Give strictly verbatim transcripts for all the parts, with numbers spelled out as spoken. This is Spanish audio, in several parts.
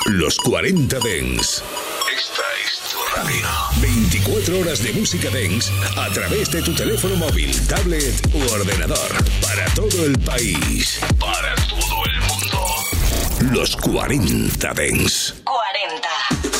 Los cuarenta Dance. Esta es tu radio. veinticuatro horas de música dance a través de tu teléfono móvil, tablet u ordenador. Para todo el país. Para todo el mundo. Los cuarenta Dance. cuarenta.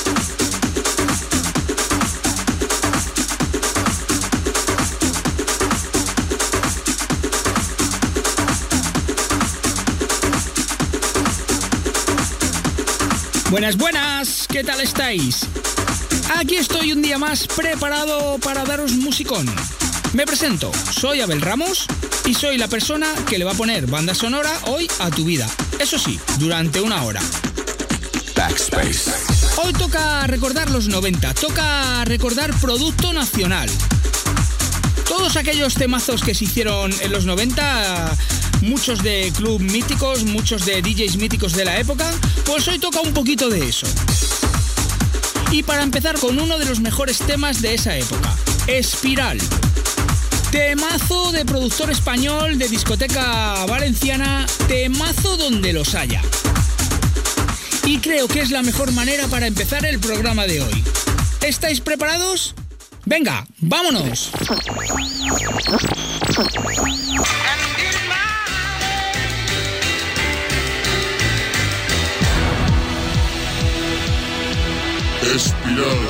Buenas, buenas, ¿qué tal estáis? Aquí estoy un día más preparado para daros musicón. Me presento, soy Abel Ramos y soy la persona que le va a poner banda sonora hoy a tu vida. Eso sí, durante una hora. Backspace. Hoy toca recordar los noventa, toca recordar producto nacional. Todos aquellos temazos que se hicieron en los noventa, muchos de club míticos, muchos de D Js míticos de la época, pues hoy toca un poquito de eso. Y para empezar con uno de los mejores temas de esa época, Espiral. Temazo de productor español, de discoteca valenciana, temazo donde los haya. Y creo que es la mejor manera para empezar el programa de hoy. ¿Estáis preparados? Venga, vámonos. Espiral.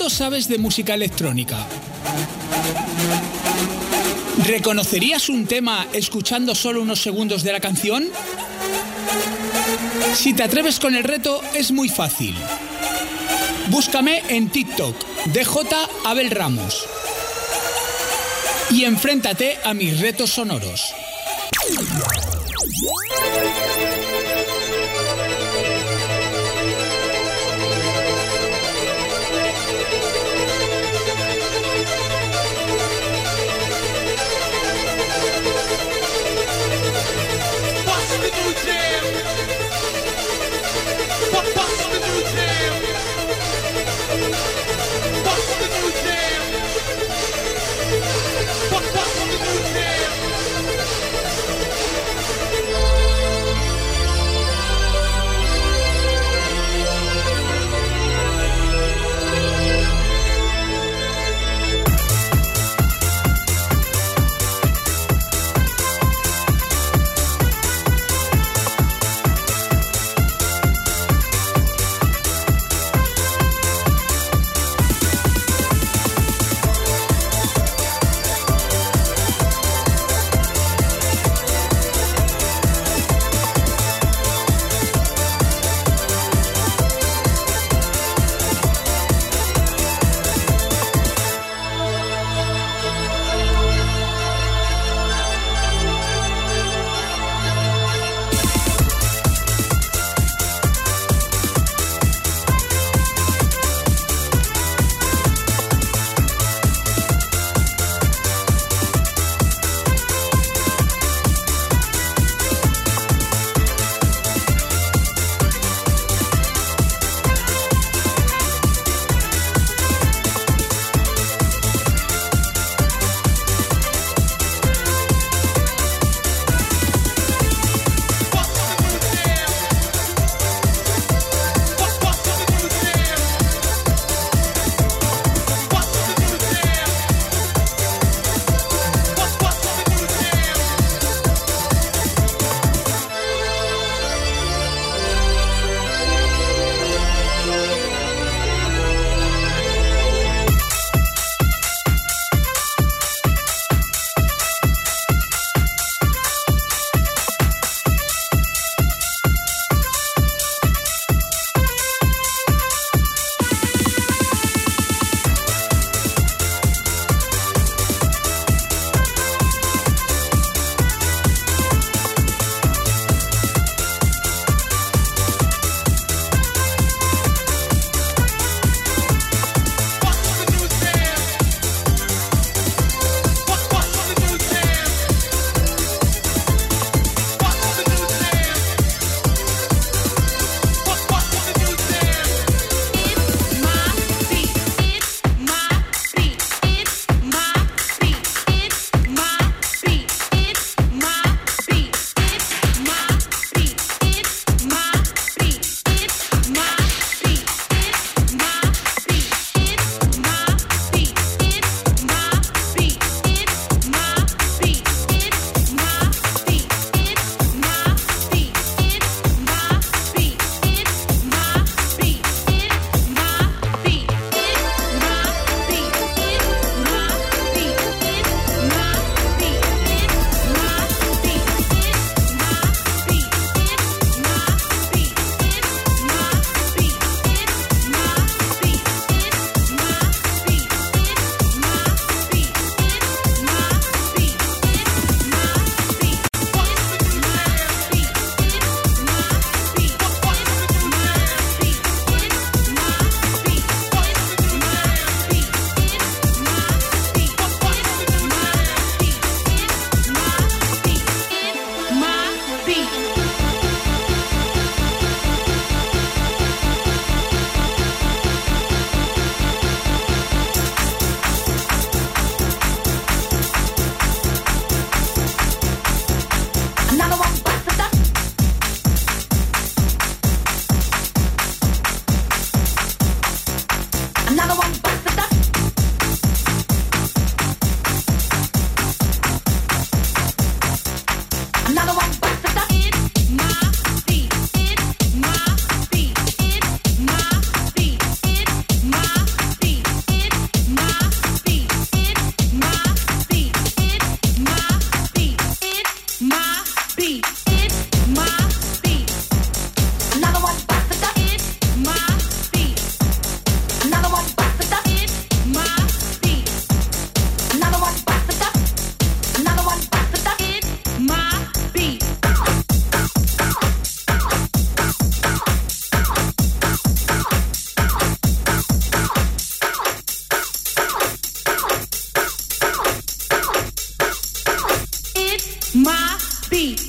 ¿Cuánto sabes de música electrónica? ¿Reconocerías un tema escuchando solo unos segundos de la canción? Si te atreves con el reto, es muy fácil. Búscame en TikTok, D J Abel Ramos, y enfréntate a mis retos sonoros. my beat.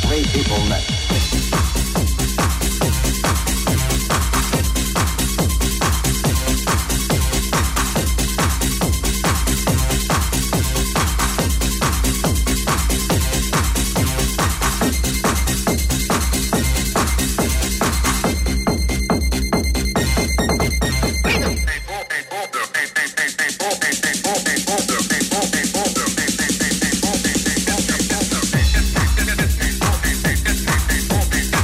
way people met. Thank you.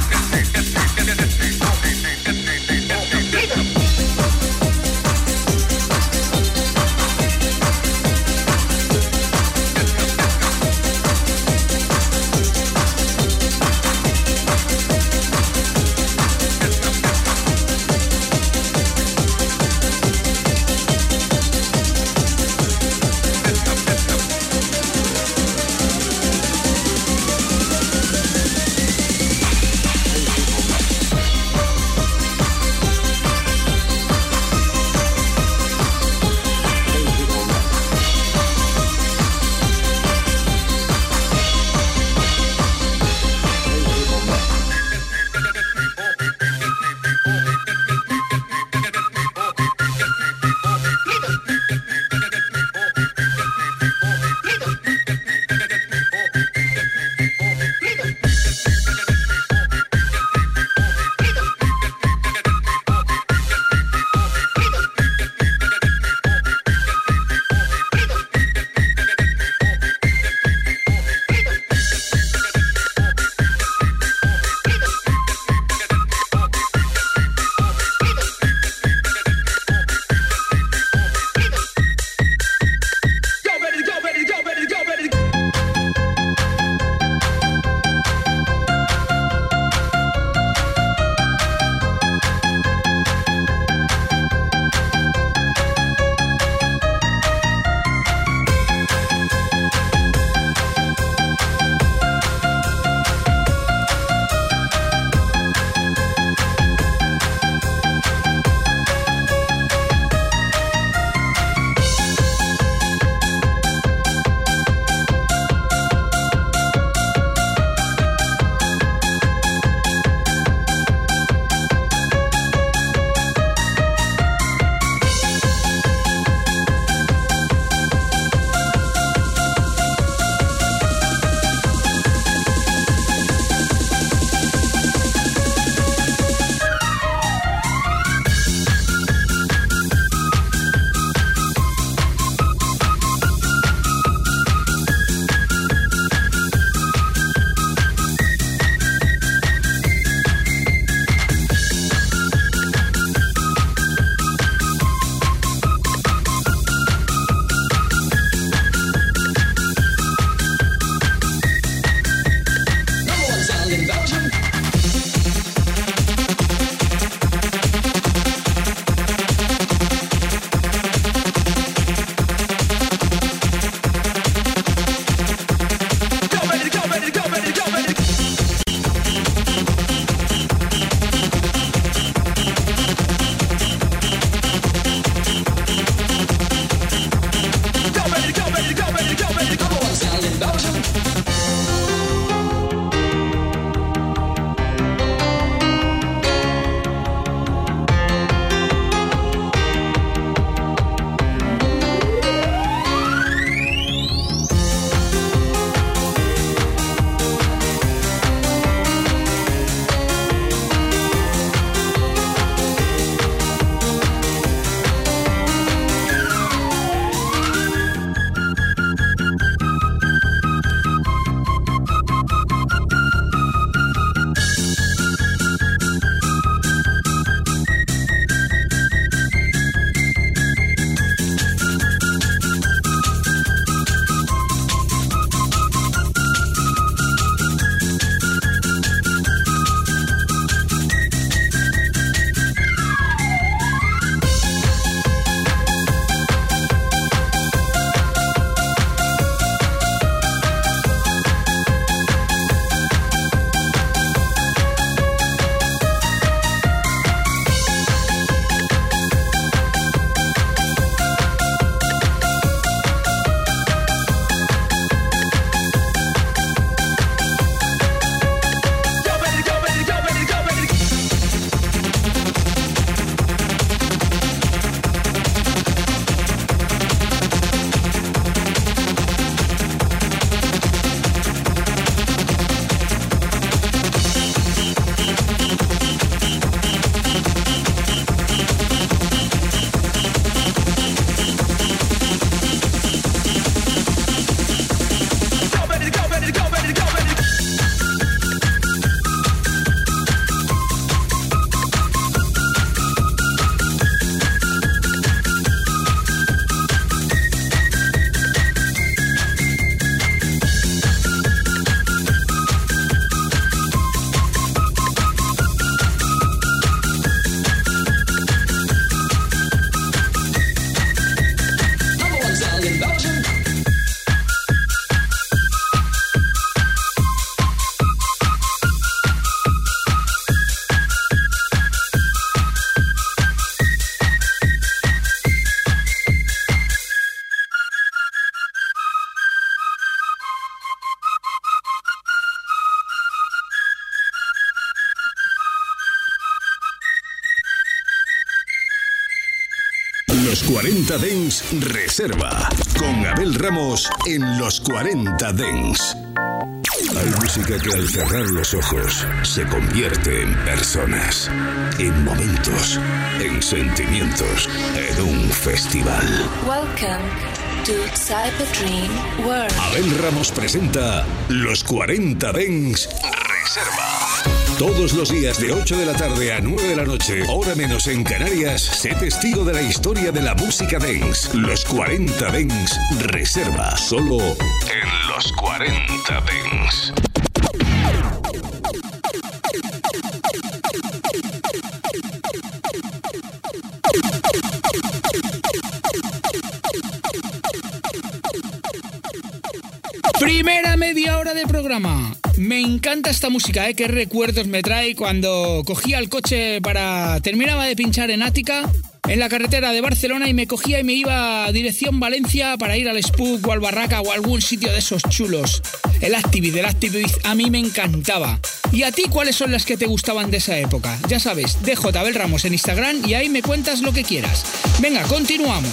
Los cuarenta Dance Reserva, con Abel Ramos en Los cuarenta Dance. Hay música que al cerrar los ojos se convierte en personas, en momentos, en sentimientos, en un festival. Welcome to Cyber Dream World. Abel Ramos presenta Los cuarenta Dance Reserva. Todos los días de ocho de la tarde a nueve de la noche, hora menos en Canarias, sé testigo de la historia de la música dance. Los cuarenta Dance Reserva, solo en Los cuarenta Dance. Primera media hora de programa. Me encanta esta música, ¿eh? Qué recuerdos me trae cuando cogía el coche para... Terminaba de pinchar en Ática, en la carretera de Barcelona, y me cogía y me iba a dirección Valencia para ir al Spook o al Barraca o a algún sitio de esos chulos. El Activist, el Activist a mí me encantaba. ¿Y a ti cuáles son las que te gustaban de esa época? Ya sabes, D J Abel Ramos en Instagram y ahí me cuentas lo que quieras. Venga, continuamos.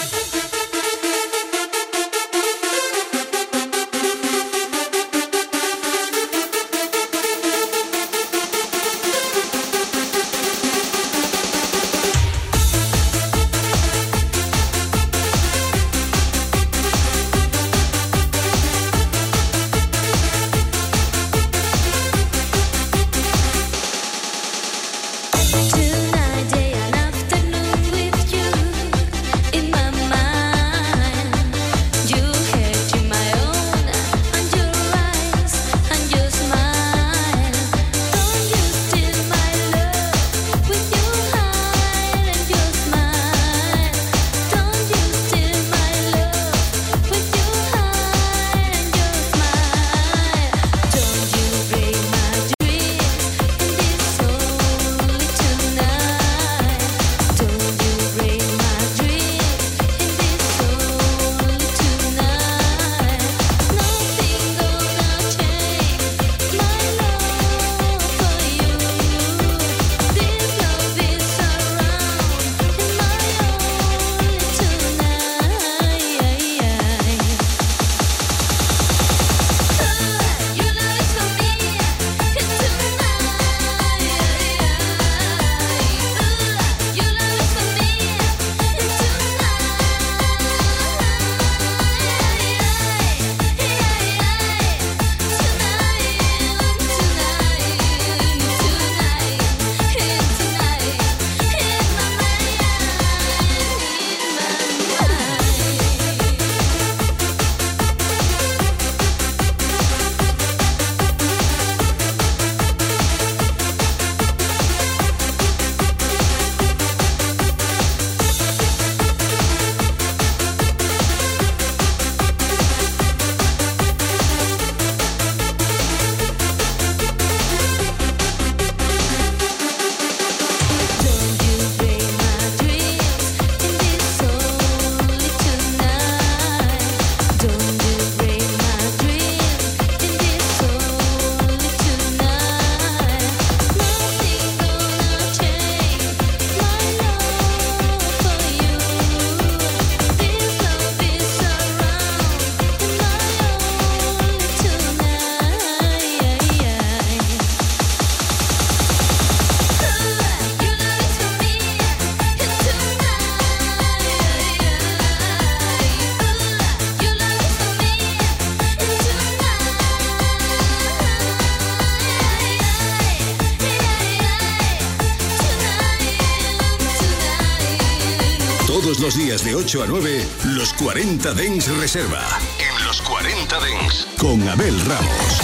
Todos los días de ocho a nueve, Los cuarenta Dance Reserva. En Los cuarenta Dance, con Abel Ramos.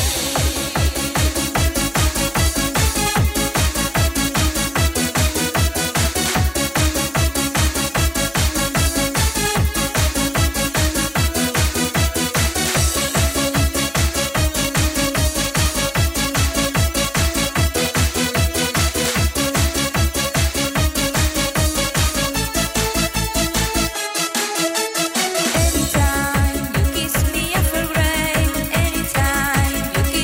Anytime you kiss me, I feel great. Anytime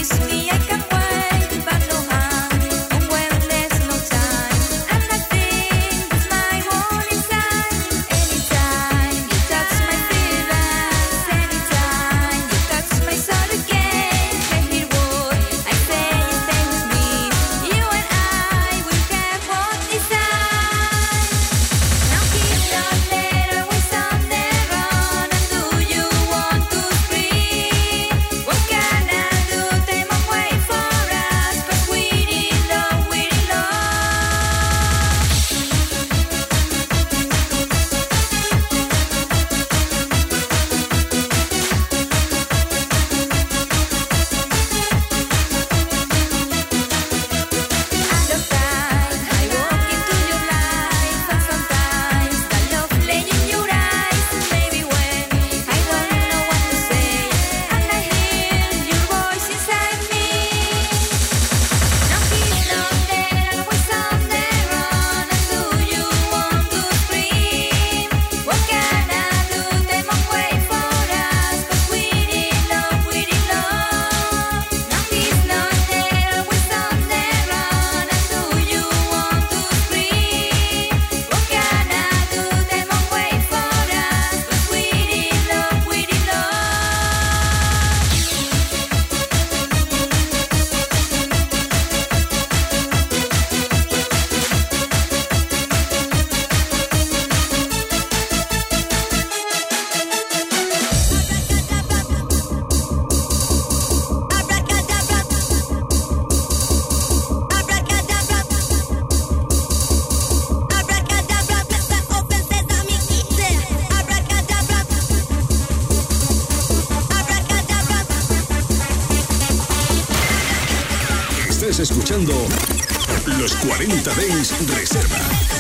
Estás escuchando Los cuarenta Dance Reserva.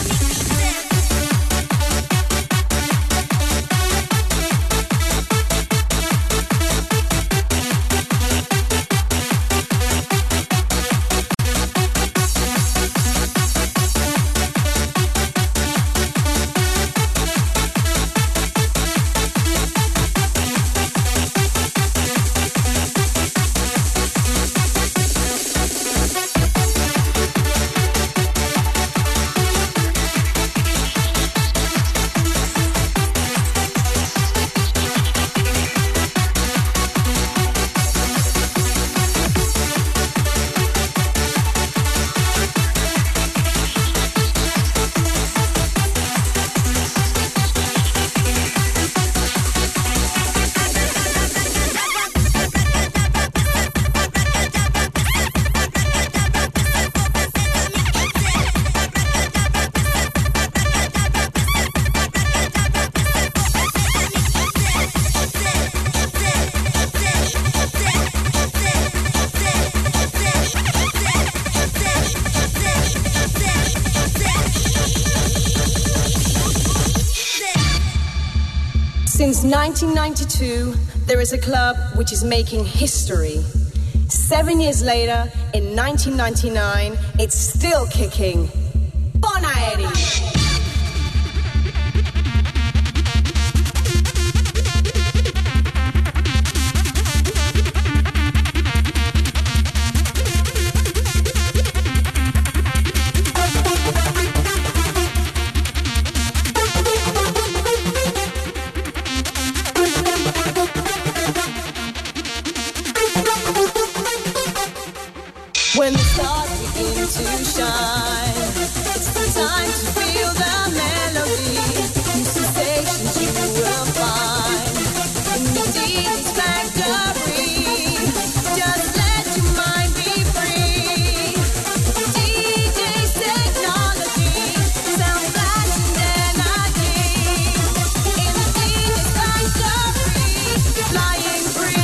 Since nineteen ninety-two, there is a club which is making history. Seven years later, in nineteen ninety-nine, it's still kicking. Bonaeri! When the stars begin to shine, it's the time to feel the melody. New sensations you will find in the deepest factory. Just let your mind be free. D J's technology, sound flashing energy. In the deepest factory, flying free.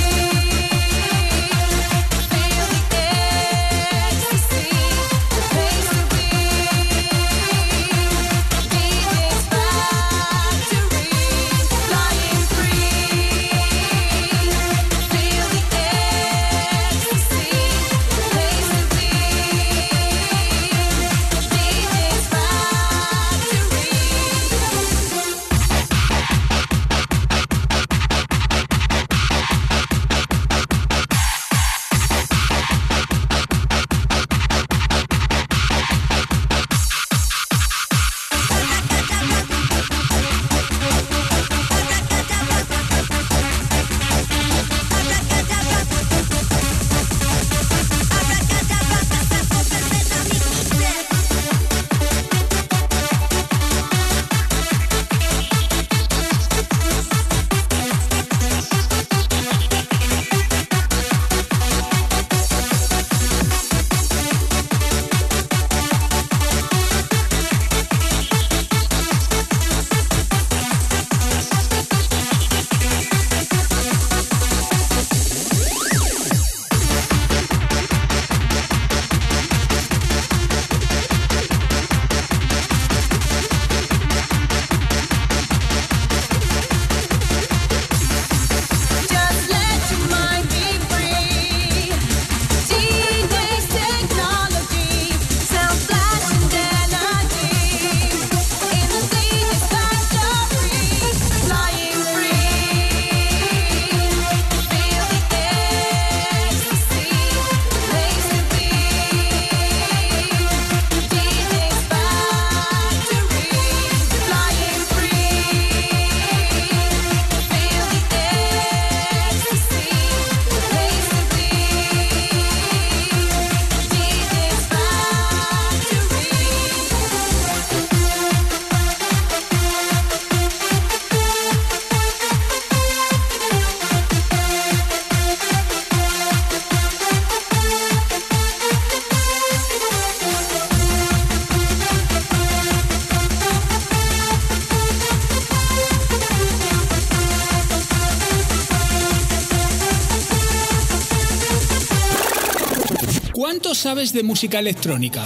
sabes de música electrónica.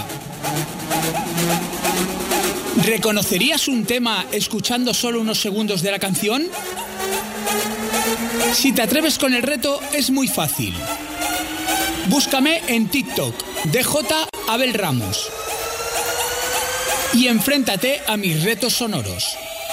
¿Reconocerías un tema escuchando solo unos segundos de la canción? Si te atreves con el reto, es muy fácil. Búscame en TikTok, D J Abel Ramos, y enfréntate a mis retos sonoros.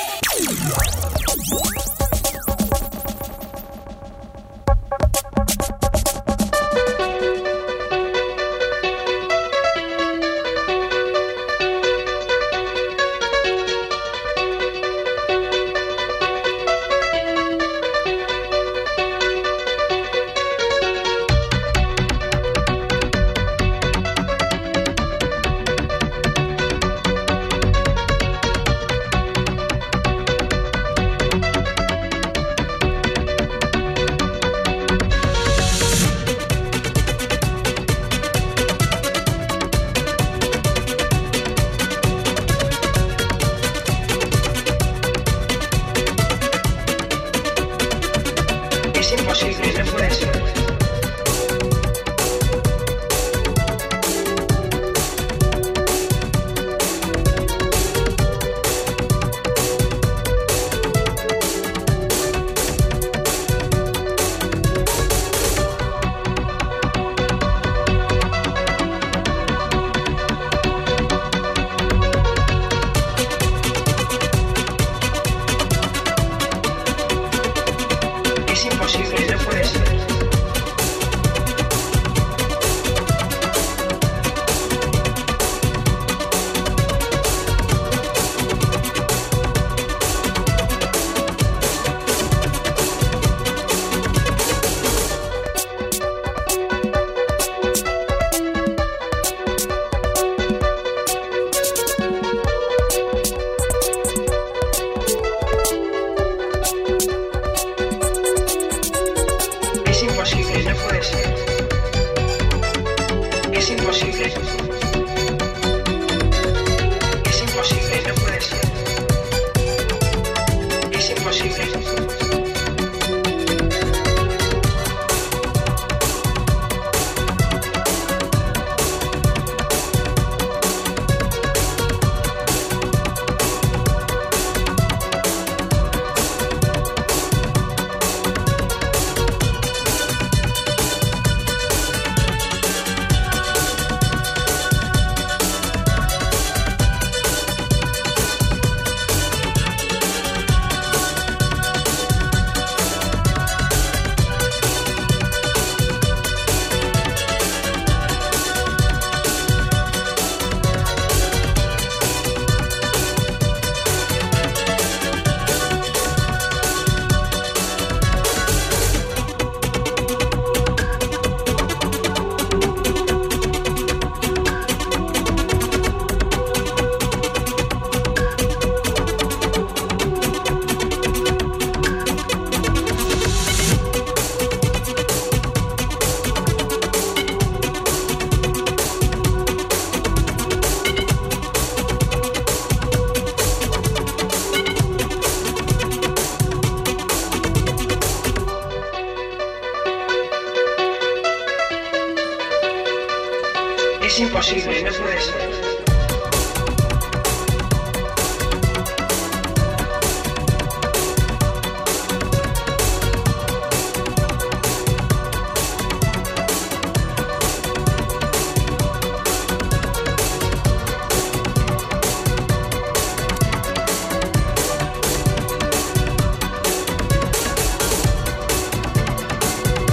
Es imposible, no puede ser.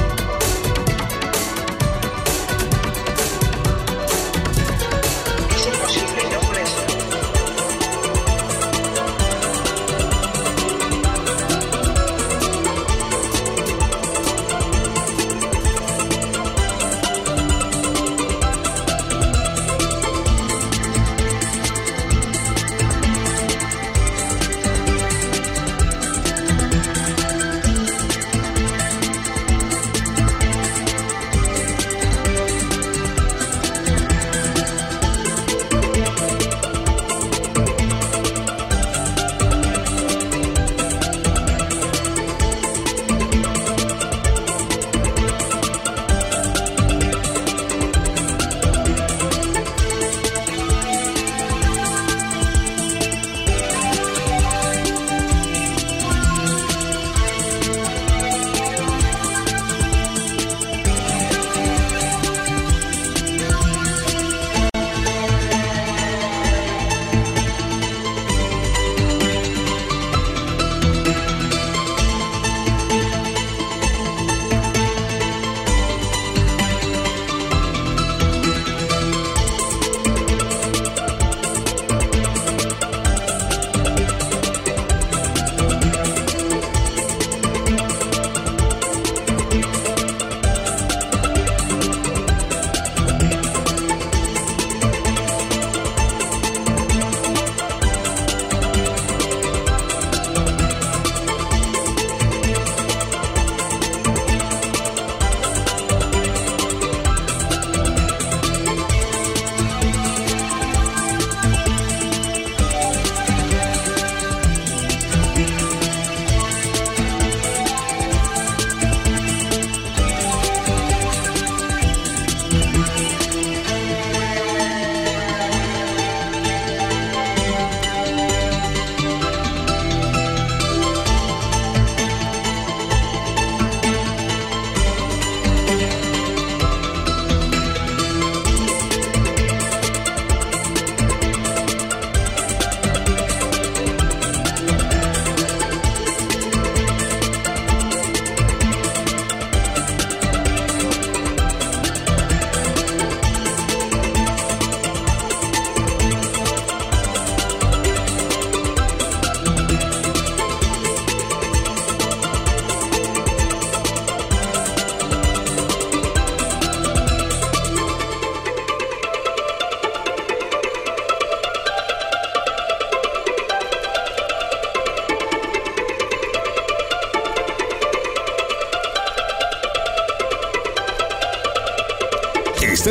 Es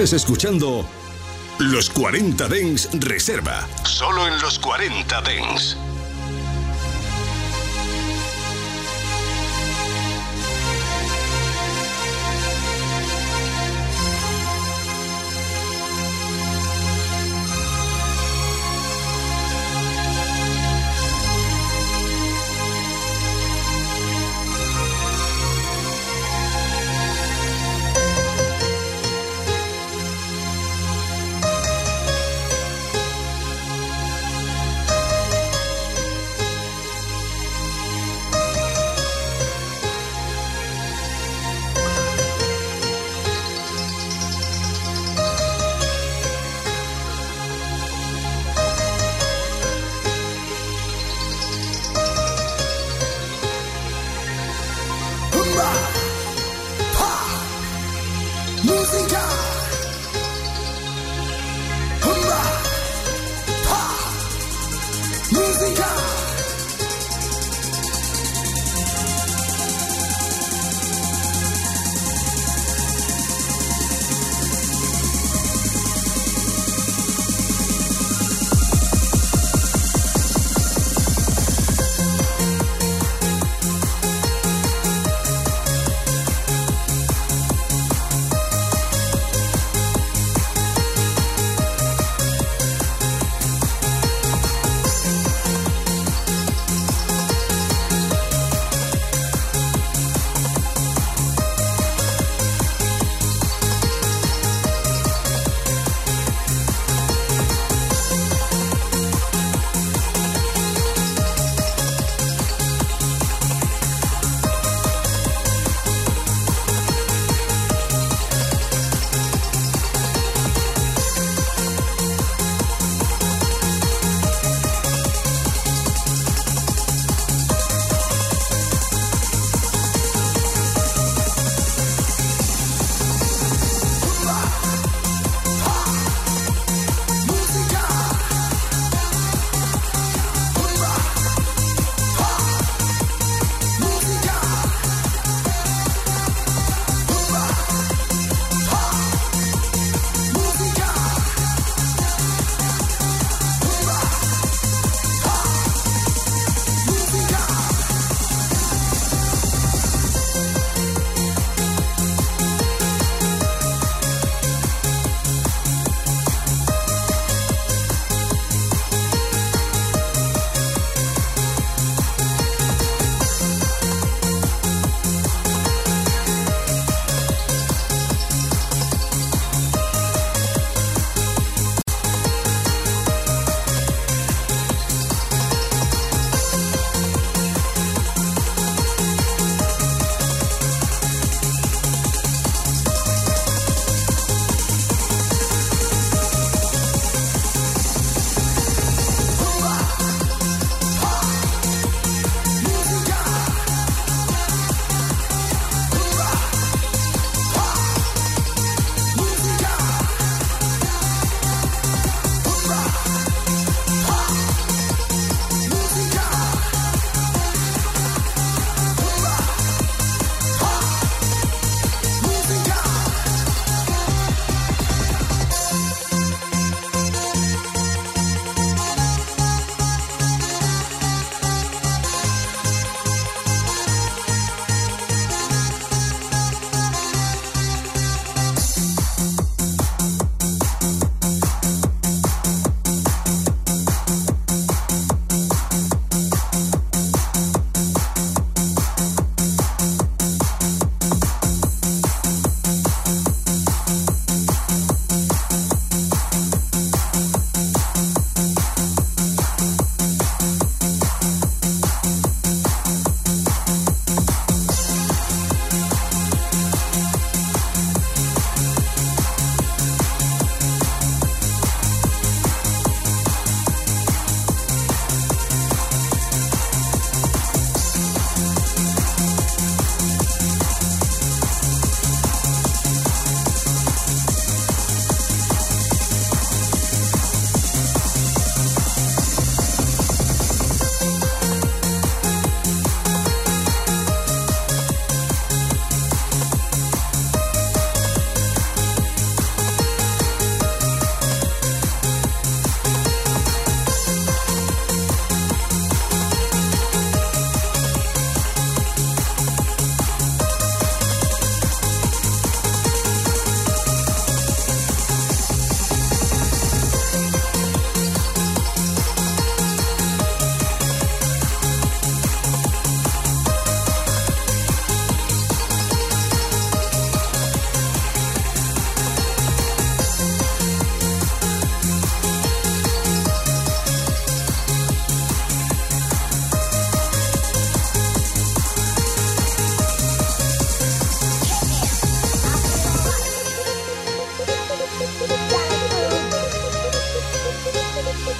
Estás escuchando Los cuarenta Dance Reserva. Solo en Los cuarenta Dance.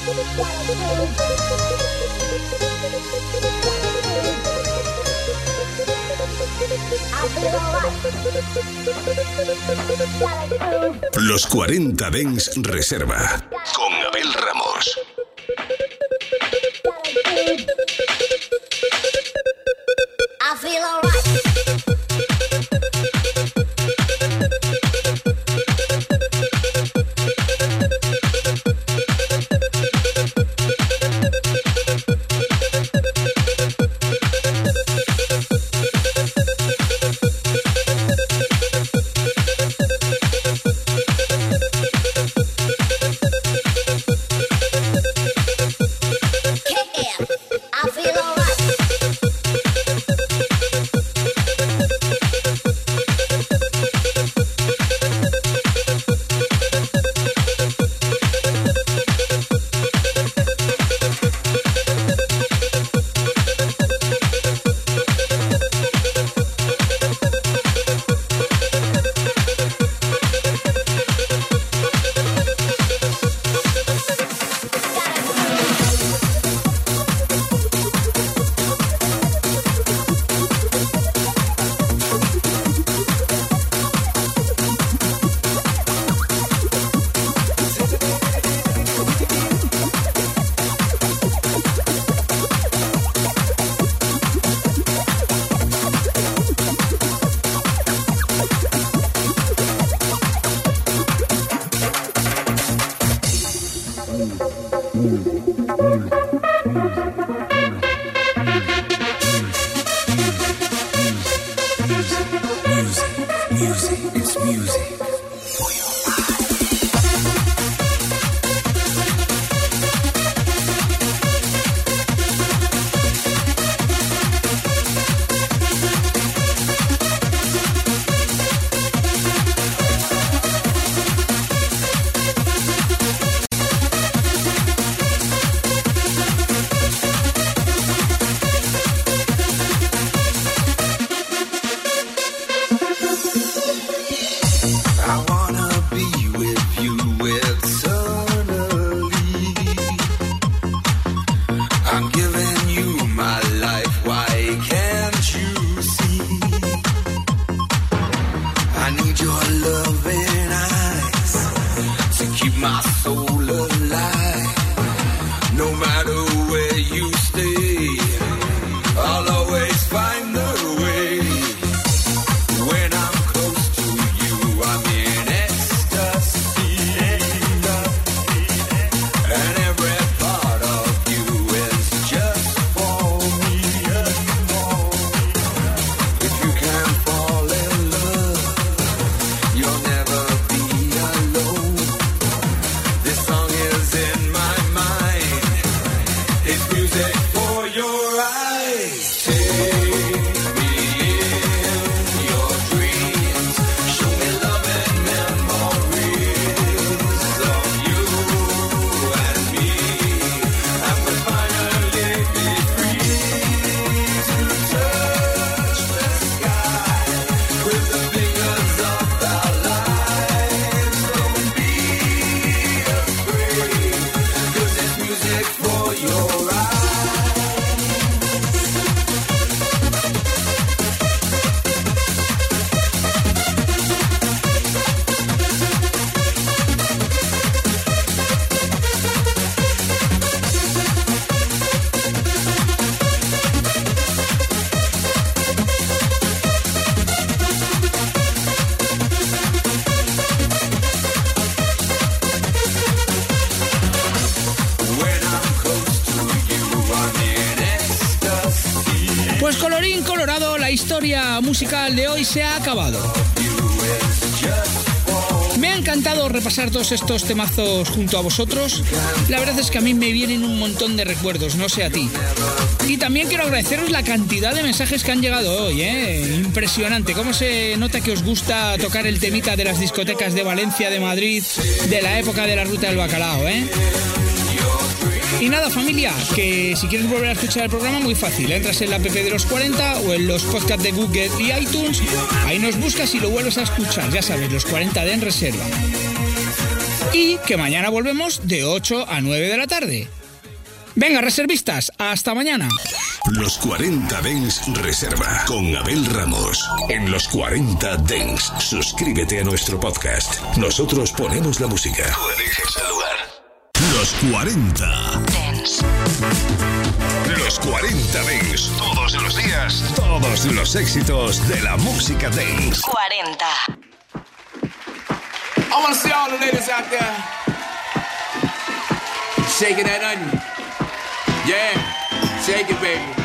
Los cuarenta Dance Reserva con Abel Ramos. I feel alright. Musical de hoy se ha acabado. Me ha encantado repasar todos estos temazos junto a vosotros. La verdad es que a mí me vienen un montón de recuerdos, no sé a ti. Y también quiero agradeceros la cantidad de mensajes que han llegado hoy, ¿eh? Impresionante, cómo se nota que os gusta tocar el temita de las discotecas de Valencia, de Madrid, de la época de la Ruta del Bacalao, ¿eh? Y nada, familia, que si quieres volver a escuchar el programa, muy fácil. Entras en la app de los cuarenta o en los podcasts de Google y iTunes. Ahí nos buscas y lo vuelves a escuchar. Ya sabes, los cuarenta de en reserva. Y que mañana volvemos de ocho a nueve de la tarde. Venga, reservistas, hasta mañana. Los cuarenta Dance Reserva con Abel Ramos. En Los cuarenta Dance, suscríbete a nuestro podcast. Nosotros ponemos la música. Tú eliges el lugar. Los cuarenta Dance. Los cuarenta Dance. Todos los días, todos los éxitos de la música dance. cuarenta. I want to see all the ladies out there shaking that onion. Yeah, shake it, baby.